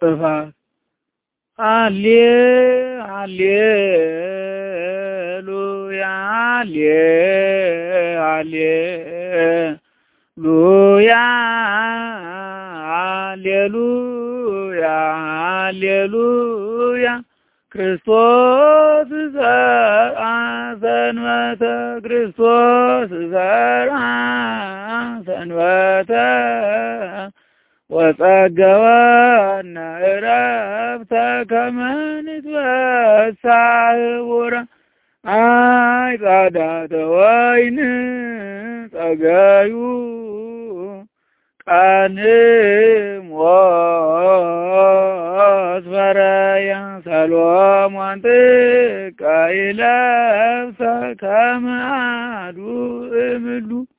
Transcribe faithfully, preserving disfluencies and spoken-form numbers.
ጥፋት አሌ አሌሉያ አሌ አሌሉያ አሌሉያ አሌሉያ ክርስቶስ ዘርአ ሰንበተ ክርስቶስ ዘርአ ሰንበተ ወጸገወነ ዕረፍተ ከመ ንትበሳህ ቡረ አይ ጻዳተ ወይን ጸገዩ ቀንሞት ፈረያ ሰሎሞን ጥቀ ይለብሰ ከመ አሐዱ እምሉ